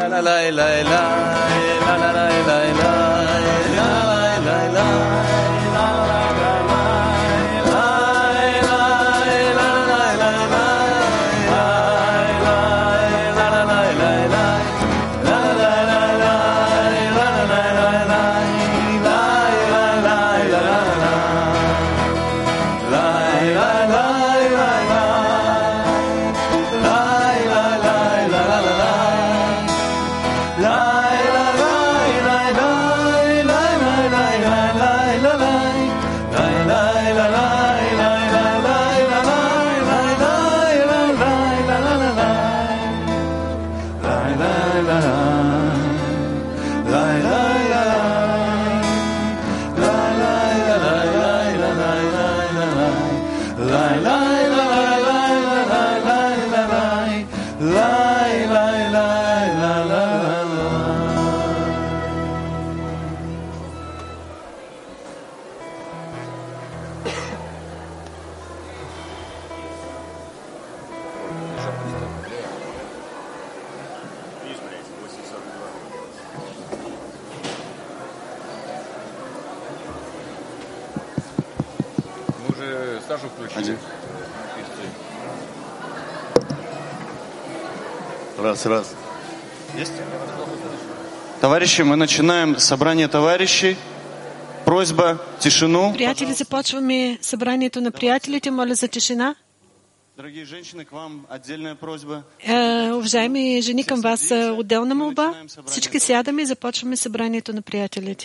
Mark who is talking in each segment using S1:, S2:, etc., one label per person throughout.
S1: Раз. Есть? Товарищи, мы начинаем собрание товарищей. Просьба, тишину.
S2: Приятели, започваме събранието на приятелите. Моля за тишина.
S1: Дорогие женщины, к вам отдельная просьба.
S2: Уважаеми жени, към вас отделна молба. Всички сядаме и започваме събранието на приятелите.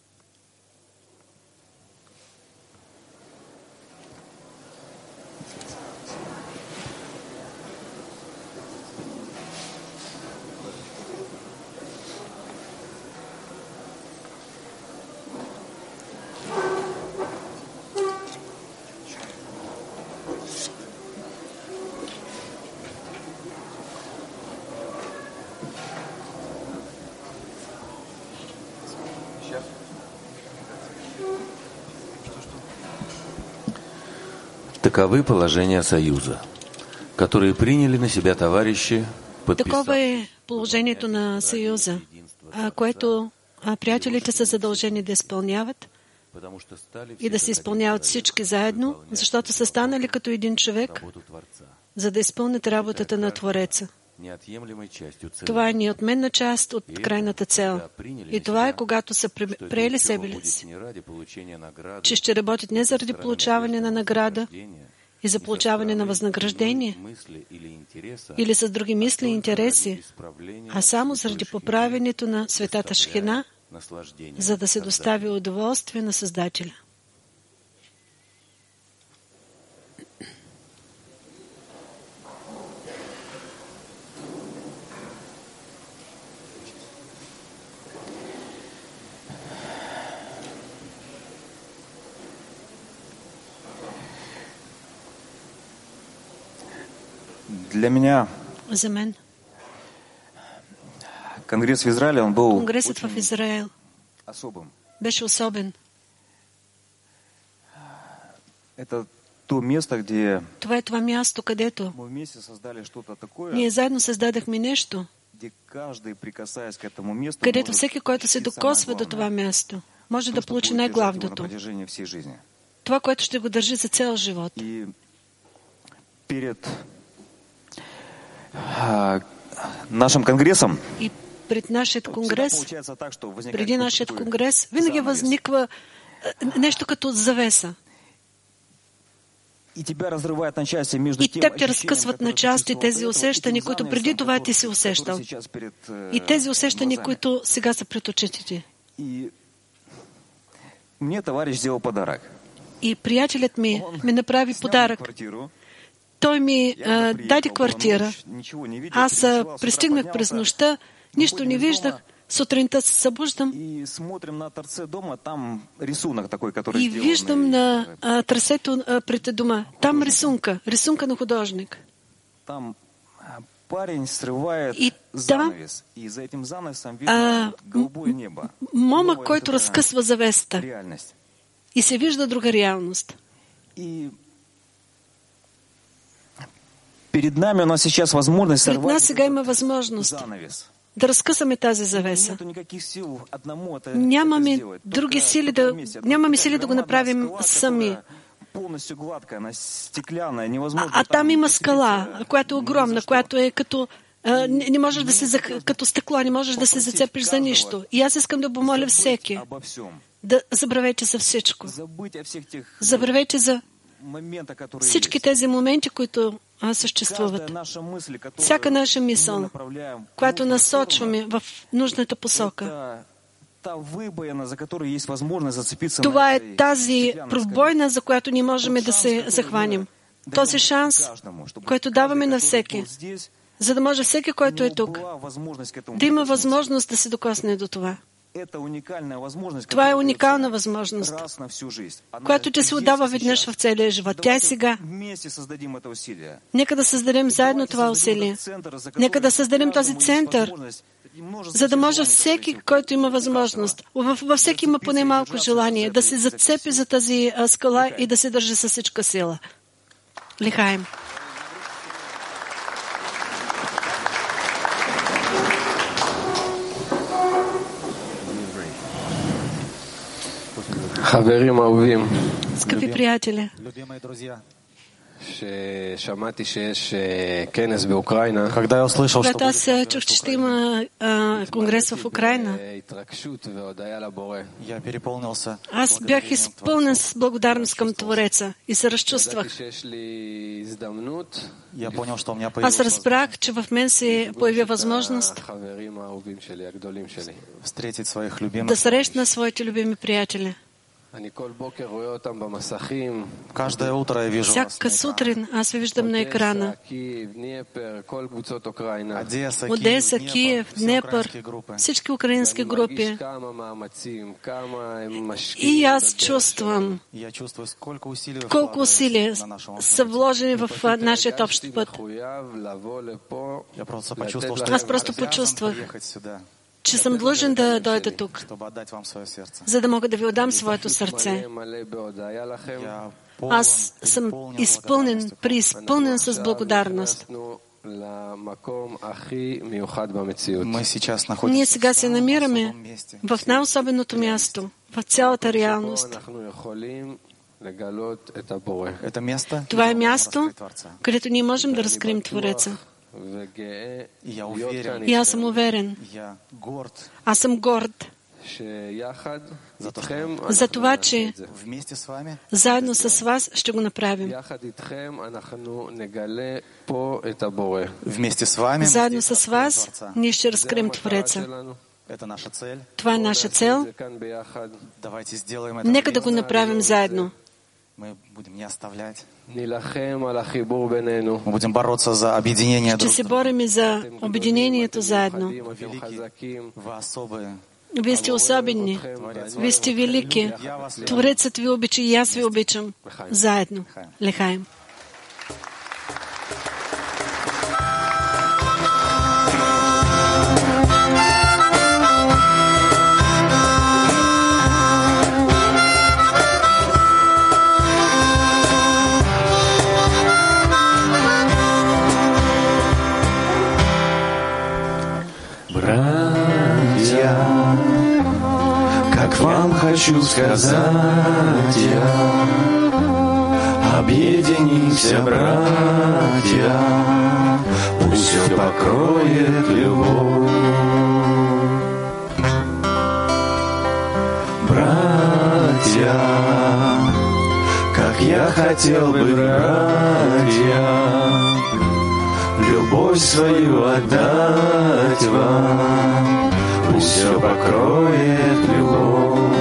S3: Таковы положения Союза, которые приняли на себя товарищи,
S2: Такова е положението на Съюза, което приятелите са задължени да изпълняват и да се изпълняват всички заедно, защото са станали като един човек, за да изпълнят работата на Твореца. Това е неотменна част от крайната цел. И това е, когато са приели себе си, че ще работят не заради получаване на награда и за получаване на възнаграждение или с други мисли и интереси, а само заради поправянето на светата Шхина, за да се достави удоволствие на Създателя.
S4: Для меня
S2: За мен
S4: конгресс в Израиле, он был
S2: конгресът в Израел
S4: особым.
S2: беше особен.
S4: Это то место, где
S2: Това е това място, където
S4: мы вместе создали что-то такое,
S2: ние заедно създадахме нещо,
S4: где каждый, прикасаясь к этому месту,
S2: където
S4: может
S2: всеки, който се
S4: получить
S2: докосва
S4: самое
S2: до това
S4: главное.
S2: място, може
S4: То,
S2: да
S4: что
S2: получи
S4: будет держать его на
S2: най-главното.
S4: протяжении всей жизни.
S2: Това, което ще го държи за цял живот.
S4: И перед нашим конгрессом
S2: И пред нашият конгрес,
S4: получается так, что возникает
S2: преди нашият
S4: такой
S2: конгрес, винаги
S4: занавес.
S2: възниква нещо като завеса.
S4: И тебя разрывает на части между
S2: И
S4: тем
S2: теб те
S4: ощущением,
S2: разкъсват
S4: которое
S2: на
S4: ты
S2: части
S4: чувствовал
S2: тези
S4: до этого,
S2: усещания,
S4: и
S2: които
S4: тем
S2: преди това
S4: занавесом,
S2: ти си
S4: который
S2: усещал.
S4: сейчас перед,
S2: И тези усещания,
S4: глазами.
S2: които сега са пред очите ти.
S4: И мне товарищ сделал подарок.
S2: И приятелят ми направи
S4: Снял
S2: подарък.
S4: квартиру.
S2: Той ми
S4: Я приехал,
S2: даде
S4: была
S2: квартира.
S4: ночь, ничего не видел,
S2: Аз
S4: переночевал, с утра
S2: пристигнах през
S4: поднялся,
S2: нощта, нищо не
S4: выходим из
S2: виждах.
S4: дома
S2: Сутринта се събуждам
S4: И смотрим на торце дома, там рисунок такой, который
S2: и
S4: сделан.
S2: виждам на трасето пред дома. Там рисунка на художник.
S4: Там парень срывает
S2: И там,
S4: занавес. И за этим занавесом видно голубое небо.
S2: Момък,
S4: Новая
S2: който
S4: такая
S2: разкъсва завеста.
S4: реальность.
S2: И се вижда друга реалност.
S4: И перед нами у нас сейчас возможность
S2: Пред
S4: сорвать
S2: нас сега има
S4: этот
S2: възможност
S4: занавес.
S2: да разкъсаме тази завеса. Нямаме други сили нямаме сили да го направим сами. А там има скала, която е огромна, която е като не можеш да се като стъкло, не можеш да се зацепиш за нищо. И аз искам да помоля всеки да забравете за всичко. Забравете за всички тези моменти, които съществуват. Всяка наша мисъл, която насочваме в нужната посока. Това е тази пробойна, за която ние можем да се захванем. Този шанс, който даваме на всеки, за да може всеки, който е тук, да има възможност да се докосне до това. Това е уникална възможност, която ти се отдава веднъж в целия живот. Тя е сега. Нека да създадем заедно това усилие. Нека да създадем този център, за да може всеки, който има възможност, във всеки има поне малко желание, да се зацепи за тази скала и да се държи със всичка сила. Лихаем. Скъпи приятели,
S5: Когда я услышал,
S2: когато аз чух, че ще има конгрес в Украйна,
S5: я переполнился.
S2: аз бях изпълнен с благодарност към Твореца и се разчувствах.
S5: Я понял, что у меня
S2: Аз
S5: появился
S2: разбрах, че в мен се появи възможност
S5: встретить своих любимых.
S2: да срещна своите любими приятели.
S5: Каждое утро я вижу вас на
S2: Всяка
S5: экране.
S2: сутрин аз ви виждам на екрана. Одеса, Киев, Днепър, всички украински групи. И аз чувствам
S5: Я чувствую, сколько
S2: колко усилия са вложени в нашия общ път.
S5: Я просто почувствовал, что
S2: Аз
S5: я
S2: просто
S5: обязан
S2: почувствах,
S5: приехать сюда,
S2: че съм длъжен да дойда тук,
S5: чтобы отдать вам свое сердце.
S2: за да мога да ви отдам своето сърце.
S5: Я
S2: Аз съм изпълнен, преизпълнен с благодарност.
S5: Мы сейчас
S2: Ние
S5: находимся
S2: сега се намираме
S5: в особом месте.
S2: в най-особеното място, в цялата реалност.
S5: Это место,
S2: Това е
S5: где мы можем
S2: място,
S5: раскрыть Творца.
S2: където ние можем да разкрием Твореца.
S5: И я уверен,
S2: И аз съм уверен,
S5: я горд
S2: аз съм горд за това, че
S5: вместе с вами.
S2: заедно с вас ще го направим.
S5: Вместе с вами.
S2: Заедно с вас ние ще разкрием Твореца.
S5: Это наша цель.
S2: Това е наша цел.
S5: Давайте сделаем это.
S2: Нека да го направим заедно.
S5: Мы будем не оставлять. Мы будем бороться за объединение
S2: Ще
S5: друг
S2: се
S5: друга.
S2: борим и за обединението заедно.
S5: Вы особые.
S2: Вие сте особени. Вие сте велики. Творецът ви обича и аз ви обичам. Заедно. Лехаем.
S3: Братья, как вам хочу сказать я, объединимся, братья, пусть все покроет любовь. Братья, как я хотел бы, братья, любовь свою отдать вам, пусть все покроет любовь.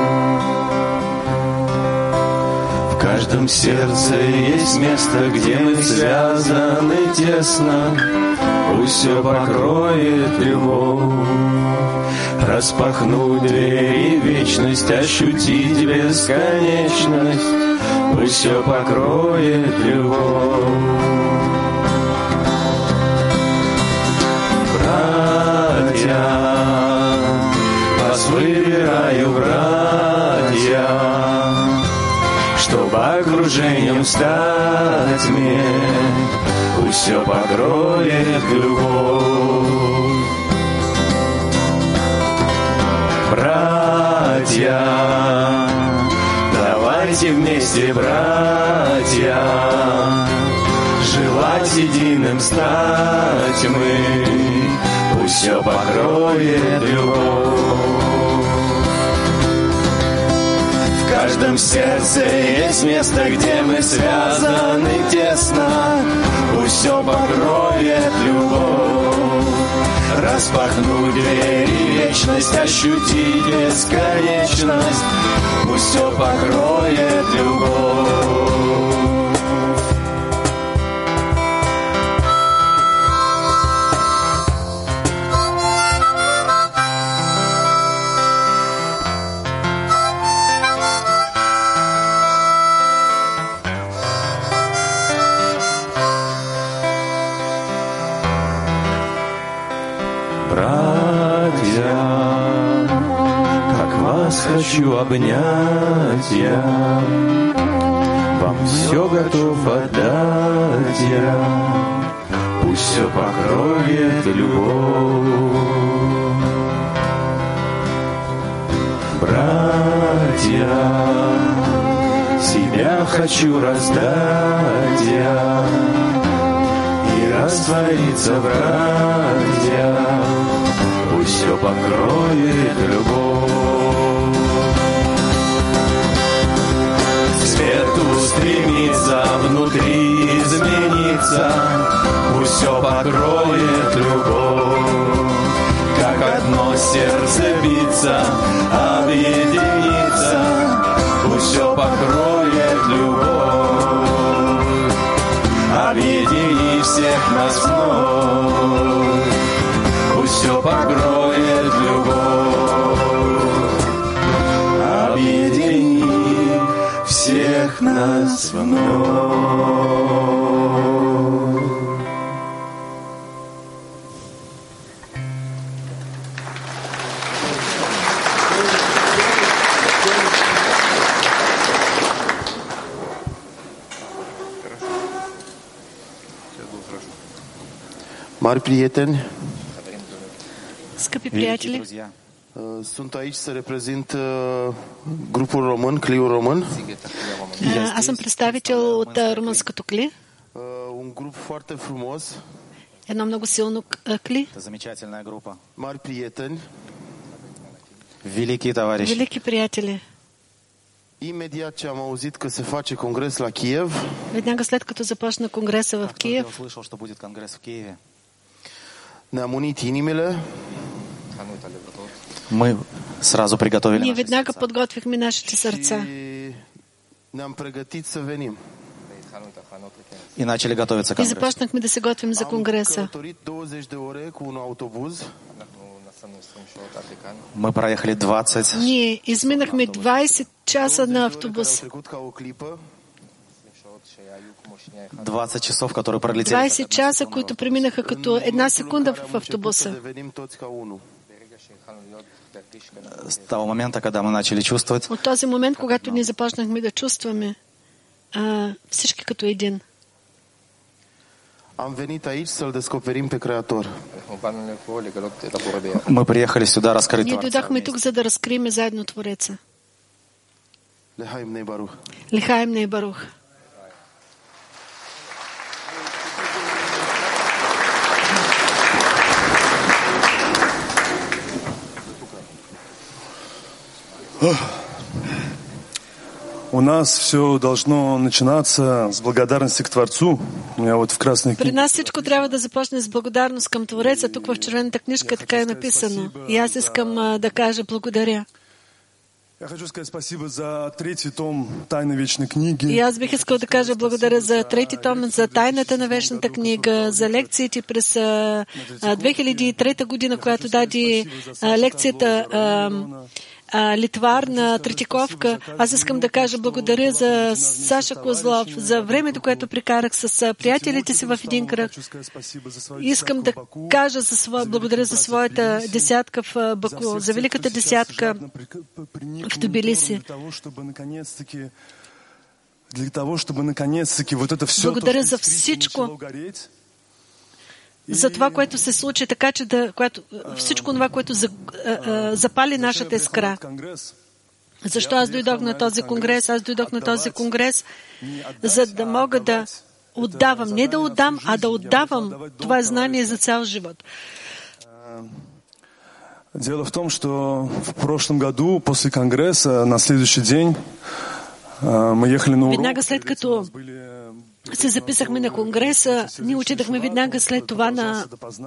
S3: В каждом сердце есть место, где мы связаны тесно, пусть все покроет любовь. Распахнуть двери в вечность, ощутить бесконечность, пусть все покроет любовь. Братья, вас выбираю, братья, чтобы окружением стать мне, пусть все покроет любовь. братья, давайте вместе, братья, желать единым стать мы, пусть все покроет любовь. В каждом сердце есть место, где мы связаны тесно, пусть все покроет любовь. Распахнуть двери, вечность, ощутить бесконечность, пусть все покроет любовь. Братья, как вас хочу обнять я, вам все готов отдать я, пусть все покроет любовь. Братья, себя хочу раздать я и раствориться, братья, пусть все покроет любовь. К свету стремится, внутри измениться, пусть все покроет любовь. Как одно сердце биться, объединиться, пусть все покроет любовь. Объедини всех нас вновь, пусть все покроет любовь. Объедини всех нас вновь.
S6: Mari prieteni,
S2: Скъпи приятели,
S6: sunt aici să reprezint grupul român, Cliul Român.
S2: аз съм представител от румънското кли,
S6: Un grup foarte frumos,
S2: едно много силно кли,
S5: Замечательная группа.
S6: mari prieteni.
S5: Великие товарищи.
S2: велики приятели.
S6: Imediat ce am auzit că se face congres la Kiev,
S2: Веднага след като започна конгреса в
S5: Как только я
S2: Киев,
S5: услышал, что будет конгресс в Киеве,
S6: ne-am unit inimile
S5: мы сразу приготовили
S2: ние
S5: наши
S2: веднага
S5: сердца.
S2: подготвихме нашите
S6: și
S2: сърца
S6: ne-am pregătit să venim.
S5: И начали готовиться к
S2: и
S5: конгрессу.
S2: започнахме да се готвим за
S6: Am
S2: конгреса.
S6: călătorit 20 de ore cu un autobuz.
S5: Мы проехали 20,
S2: Ние изминахме 20 часа на
S6: 20 de ore care au
S2: автобус.
S6: trecut ca o clipă.
S5: 20 часов, которые пролетели.
S2: 20 часа, които преминаха като една секунда в
S6: Am început să
S2: автобуса.
S6: devenim toți ca unul.
S5: С того момента, когда мы начали чувствовать,
S2: От този момент, когато ние започнахме да чувстваме всички като един.
S6: Am venit aici să-L descoperim pe Creator.
S5: мы приехали сюда раскрыть
S2: Ние
S5: Творца
S2: дойдохме тук,
S5: вместе.
S2: за да разкрием заедно Твореца.
S6: Lehaim Nei Baruch.
S2: Лихаем Ней Барух.
S7: У нас все должно начинаться с благодарности к Творцу. У меня вот в красной
S2: При
S7: книге.
S2: нас всичко трябва да започне с благодарност към Твореца. Тук в червената книжка така е написано. И аз искам да кажа благодаря.
S7: Я хочу сказать спасибо за 3-й том «Тайны вечной книги».
S2: И аз бих искал да кажа благодаря за трети том, за тайната на вечната книга, за лекциите през 2003 година, която даде лекцията Литвар на Третиковка. Аз искам да кажа благодаря за Саша Козлов, за времето, което прекарах с приятелите си в един кръг. Искам да кажа благодаря за своята десятка в Баку, за великата десятка в Тбилиси.
S7: Для того, чтобы наконец-таки вот это все
S2: благодаря за всичко, за това, което се случи, така че всичко това, което запали нашата искра. Защо аз дойдох на този конгрес? Аз дойдох на този конгрес, за да мога да отдавам. Не да отдам, а да отдавам това знание за цял живот.
S7: Дело в том, что в прошлом году, после конгресса, на следующий день, мы ехали на урок.
S2: Веднага след като се записахме на конгреса, ние отидахме веднага след това на...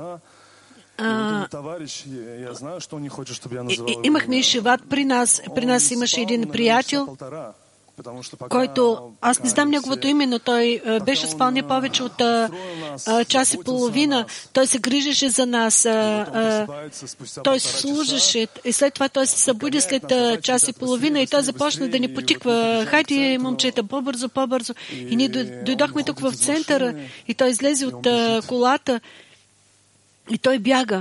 S2: Имахме и шиват при нас. При нас имаше един приятел, който, аз не знам неговото име, но той беше спал не повече от час и половина. Той се грижеше за нас. Той служеше. И след това той се събуди след час и половина и той започна да ни потиква. Хайде, момчета, по-бързо, по-бързо. И ние дойдохме тук в центъра и той излезе от колата и той бяга.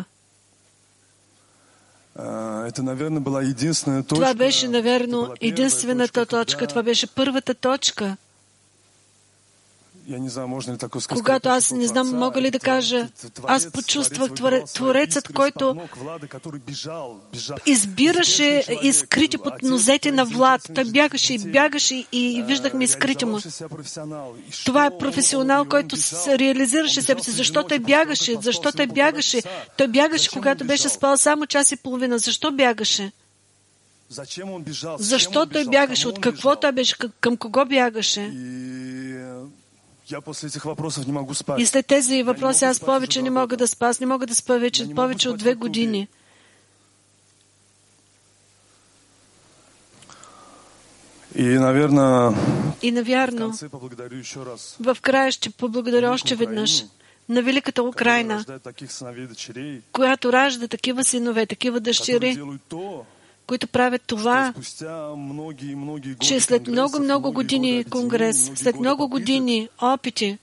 S2: Това беше, наверно, единствената точка. Това беше първата точка. Когато аз не знам, мога ли да кажа, аз почувствах Творецът, който избираше изкрити под нозете на Влад. Той бягаше и бягаше и виждахме изкрити му. Това е професионал, който се реализираше себе си. Защо той бягаше? Защо той бягаше? Той бягаше, когато беше спал само час и половина. Защо бягаше? Защо той бягаше? От какво той беше? Към кого бягаше? И след тези въпроси аз повече не мога да спа. Аз не мога да спа вече повече от 2 години.
S7: И, навярно,
S2: в края ще поблагодаря още веднъж на Великата Украйна, която ражда такива синове, такива дъщери, които правят това, че след много години конгрес, след много години опити,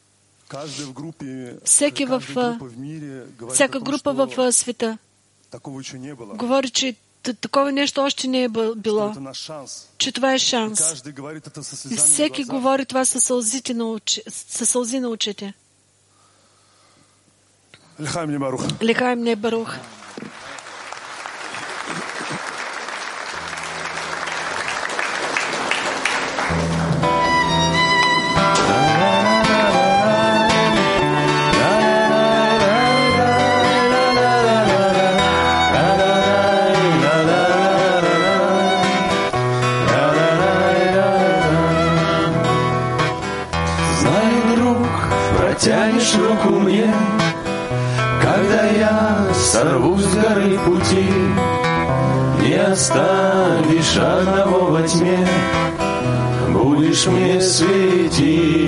S2: всяка група в света говори, че такова нещо още не е било, че това е шанс. И всеки говори това със сълзи на очите. Лехаим не Барух.
S3: Тянешь руку мне, когда я сорвусь с горы пути, не оставишь одного во тьме, будешь мне светить,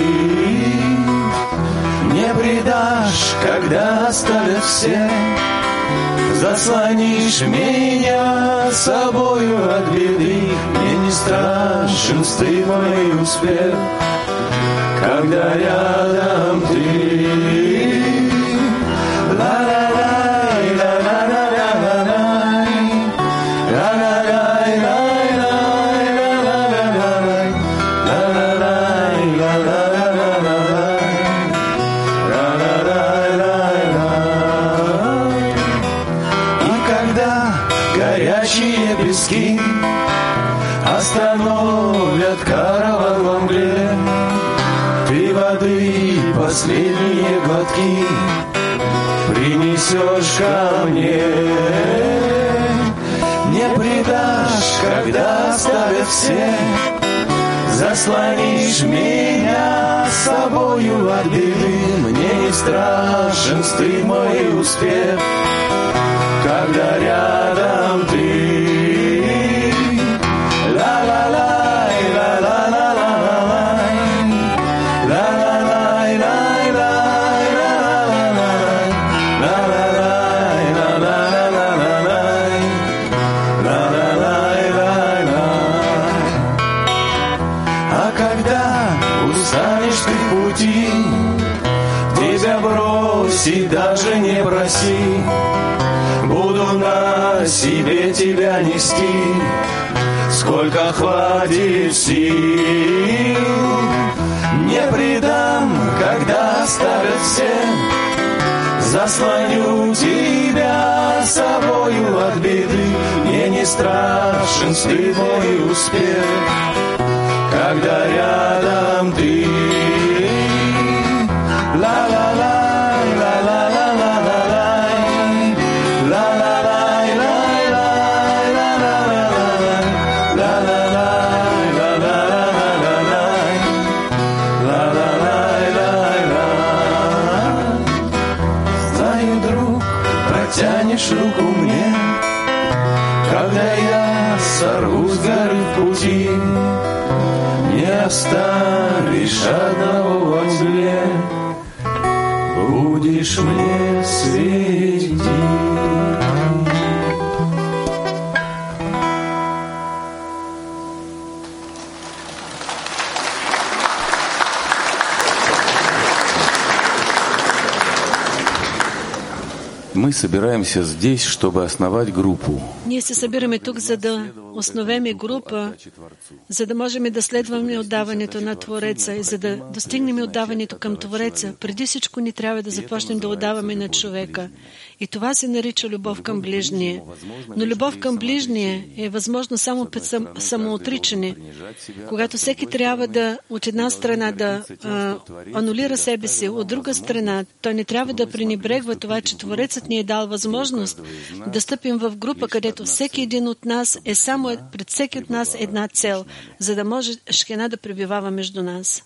S3: не предашь, когда оставят все, заслонишь меня собою от беды, мне не страшен стыд мой успех, когда рядом ты. Ла-ла-лай, ла-ла-ла-ла-ла-лай, ла-ла-лай, лай-лай, ла-ла-ла-ла-лай, ла-ла-лай, ла-ла-ла-ла-лай, ла-ла-лай-лай-лай. И когда горячие пески остановят караван во мгле, ты воды последние глотки принесешь ко мне. Не предашь, когда оставят все, заслонишь меня собою от беды. Мне не страшен стыд мой успех, когда рядом ты. Ла-ла-лай, ла-ла-ла-ла-лай, ла-ла-лай, лай-лай, ла-ла-ла-лай, ла-ла-лай, ла-ла-ла-ла-лай, ла-ла-лай, лай-лай. А когда устанешь ты в пути, тебя бросить даже не проси, буду на себе тебя нести, сколько хватит сил. Не предам, когда оставят все, заслоню тебя собою от беды. Мне не страшен стыд мой успех, когда рядом ты. Ла-ла-ла. Тянешь руку мне, когда я сорву с горы в пути, не оставишь одного во тьме, будешь мне светить.
S8: Мы собираемся здесь, чтобы основать группу.
S2: Ние се събираме тук, за да основеме група, за да можем да следваме отдаването на Твореца и за да достигнем отдаването към Твореца. Преди всичко ни трябва да започнем да отдаваме на човека. И това се нарича любов към ближния. Но любов към ближния е възможно само пред самоотричане, когато всеки трябва да от една страна да анулира себе си, от друга страна той не трябва да пренебрегва това, че Творецът ни е дал възможност да стъпим в група, където всеки един от нас е само пред всеки от нас една цел, за да може Шхина да пребивава между нас.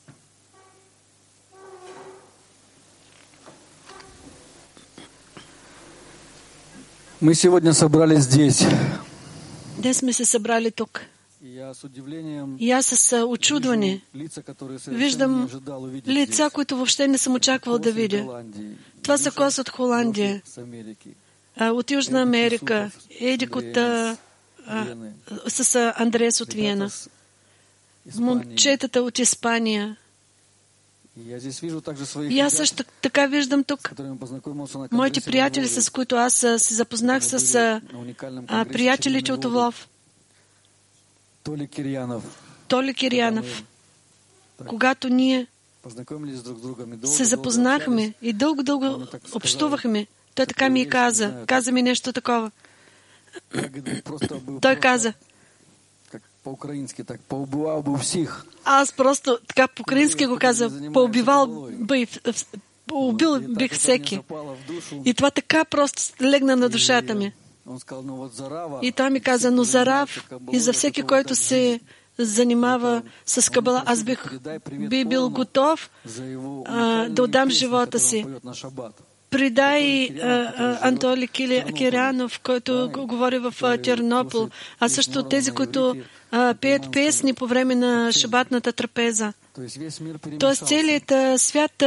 S9: Мы сегодня собрались здесь.
S2: Днес сме се събрали тук. И аз с очудване виждам лица, които въобще не съм очаквал да видя. Това са Кос от Холандия, от Южна Америка, Едик от с Андреас от Виена, момчетата от Испания. И аз също така виждам тук моите приятели, с които аз се запознах с приятелите от Овлов. Толи Кирянов. Когато ние се запознахме и дълго общувахме, той така ми каза ми нещо такова. Той каза, аз просто така по-украински го каза, убил бих всеки. И това така просто легна на душата ми. И той ми каза, но за Рав и за всеки, който се занимава с Кабала, аз би бил готов да отдам живота си. Придай Антоли Кирянов, който говори в Тернопол, а също тези, които пеят песни по време на шабатната трапеза. Тоест целият свят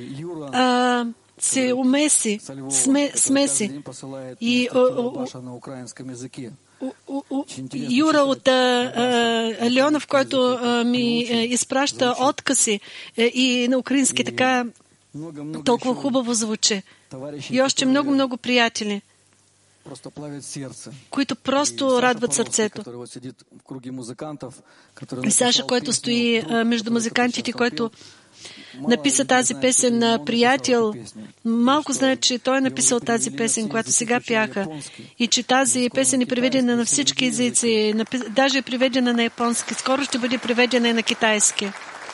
S2: се умеси, смеси. И Юра от Леонов, който ми изпраща откази и на украински така толкова хубаво звучи. И още много приятели, които просто радват сърцето. И Саша, който стои между музикантите, който написа тази песен на приятел, малко знае, че той е написал тази песен, която сега пяха, и че тази песен е преведена на всички езици, даже е преведена на японски, скоро ще бъде преведена и на китайски.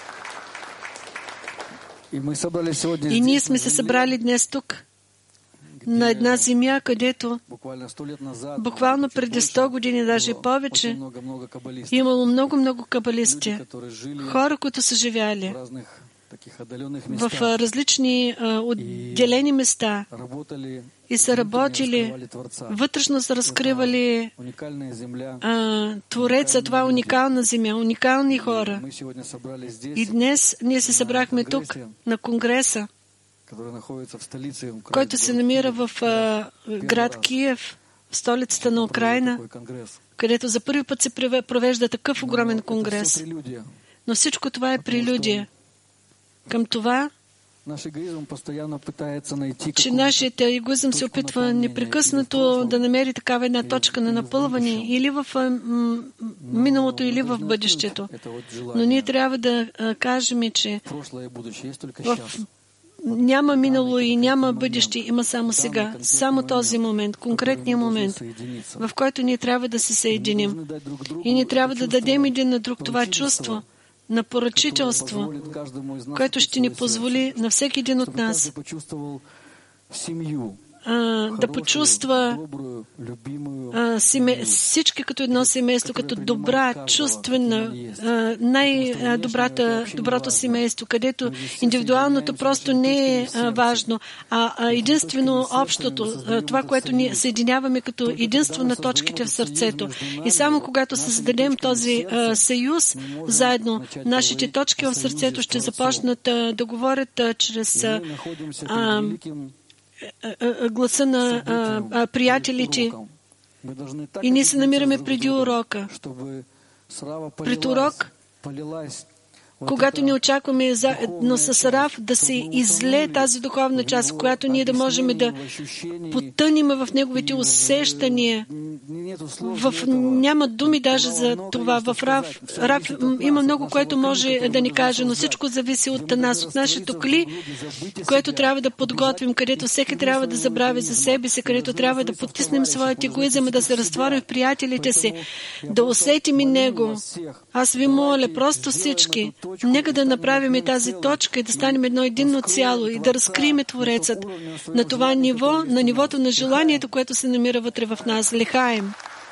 S2: И ние сме се събрали днес тук, на една земя, където буквално преди 100 години, даже и повече, имало много кабалисти, хора, които са живяли в различни отделени места и са работили, вътрешно са разкривали Твореца. Това е уникална земя, уникални хора. И днес ние се събрахме тук на конгреса, който се намира в град Киев, в столицата на Украйна, където за първи път се провежда такъв огромен конгрес. Но всичко това е прелюдия към това, че нашият егоизъм се опитва непрекъснато да намери такава една точка на напълване или в миналото, или в бъдещето. Но ние трябва да кажем, че в Няма минало и няма бъдеще, има само сега. Само този момент, конкретният момент, в който ние трябва да се съединим. И ние трябва да дадем един на друг това чувство на поръчителство, което ще ни позволи на всеки един от нас да почувства всички като едно семейство, като добра, чувствена, доброто семейство, където индивидуалното просто не е важно, а единствено общото, това, което ние съединяваме като единство на точките в сърцето. И само когато създадем този съюз, заедно нашите точки в сърцето ще започнат да говорят чрез гласа на приятелите. И ние се намираме преди урока. Пред урок, когато ни очакваме заедно с Рав да се излее тази духовна част, в която ние да можем да потънем в неговите усещания. Няма думи даже за това. В Рав има много, което може да ни каже, но всичко зависи от нас, от нашето кли, което трябва да подготвим, където всеки трябва да забрави за себе си, където трябва да потиснем своят егоизъм и да се разтворим в приятелите си, да усетим и него. Аз ви моля, просто всички, нека да направим тази точка и да станем едно единно цяло и да разкрием Творецът на това ниво, на нивото на желанието, което се намира вътре в нас. Лехаем.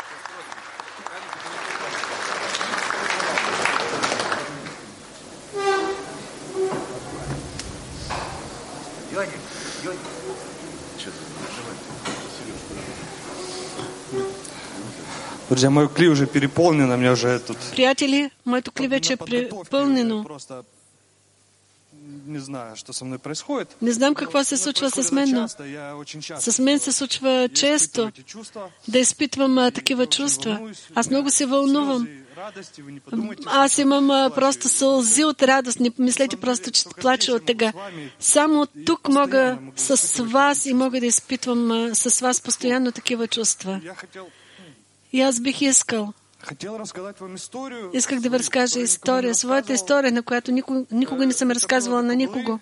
S7: Друзья, мое кли уже переполнено, мне уже тут...
S2: Приятели, моето кли вече е препълнено.
S7: Не знаю, что со мной происходит.
S2: Не знам какво се случва с мен, но с мен се случва често да изпитвам такива чувства. Аз много се вълнувам. Аз имам просто сълзи от радост. Не мислете просто, че плача от тъга. Само тук мога с вас и мога да изпитвам с вас постоянно такива чувства. И аз бих искал. Исках да ви разкажа история, своята история, на която никога не съм разказвала на никого.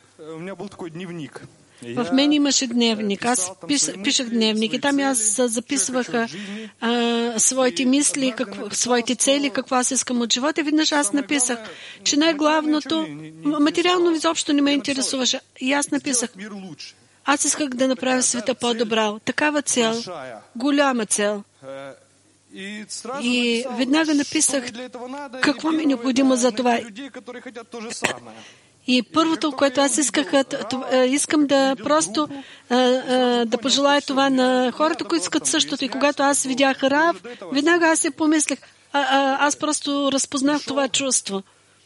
S2: В мен имаше дневник. Аз пишах дневник и там аз записвах своите мисли, своите цели, какво аз искам от живота. И веднъж аз написах, че най-главното, материално изобщо не ме интересуваше. И аз написах, аз исках да направя света по-добра. Такава цел, голяма цел. И веднага написах какво ми е необходимо за това. И първото, което аз искам да просто да пожелая това на хората, които искат същото. И когато аз видях Рав, веднага аз си помислих, аз просто разпознах това чувство.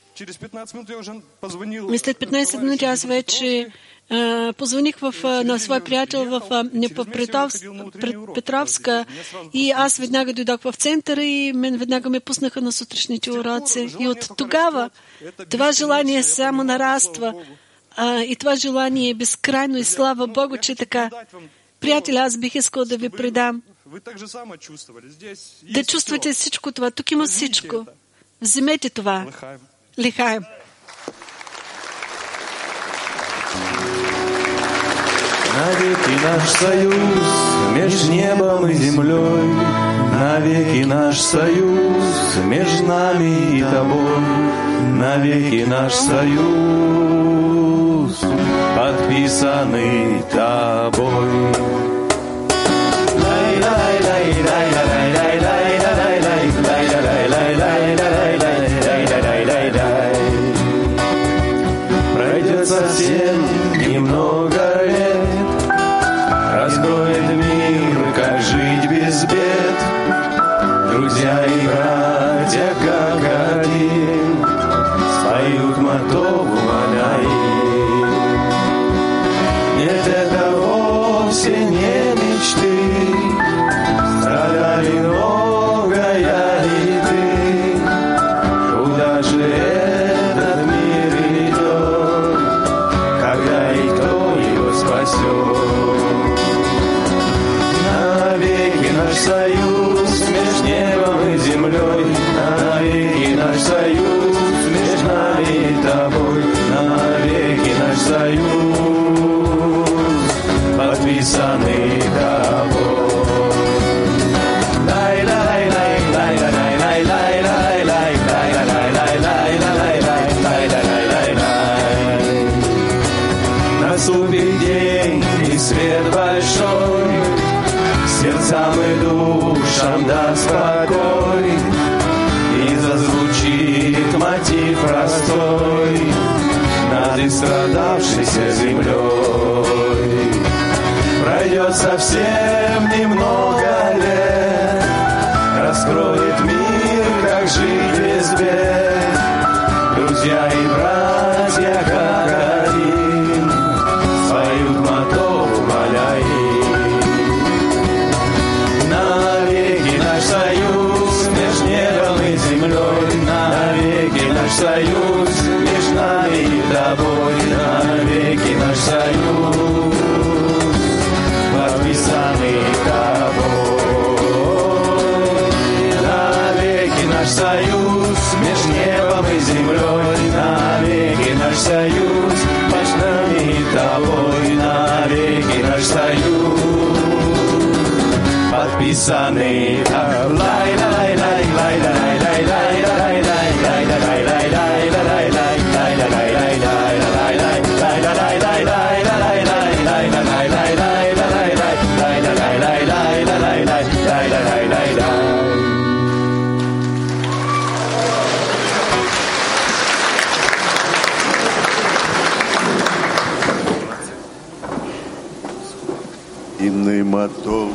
S2: След 15 минути аз вече позвоних на свой приятел в Петровска и аз веднага дойдох в центъра и мен веднага ме пуснаха на сутрешните уроци. И от тогава това желание само нараства. И това желание е безкрайно и слава Богу, че така. Приятели, аз бих искал да ви предам. Да чувствате всичко това. Тук има всичко. Вземете това. Лихаем.
S3: Навеки наш союз между небом и землей, навеки наш союз между нами и тобой, навеки наш союз подписанный тобой. Пройдет совсем немного лет, раскроет мир, как жить без бед. Друзья и братья, как один, споют мотову Манаим. Нет, это вовсе не мечты, страдали много я и ты. Куда же этот мир идет, когда и кто его спасет? Навеки наш союз между небом и землей, навеки наш союз между нами и тобой, навеки наш союз подписаны тобой. Наступит день и свет большой, сердцам и душам даст покой, и зазвучит мотив простой над истрадавшейся землей. Пройдет совсем немного лет, раскроет мир, как жить без бед. Друзья и братья, как один, споют мотор Маляи. Навеки наш союз между небом и землей, навеки наш союз между нами и тобой, навеки наш союз подписанный тобой. Навеки наш союз между небом и землей, навеки наш союз между нами и тобой, навеки наш союз подписанный тобой.
S6: Инный мотор.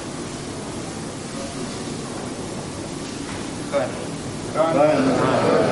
S1: Правильно.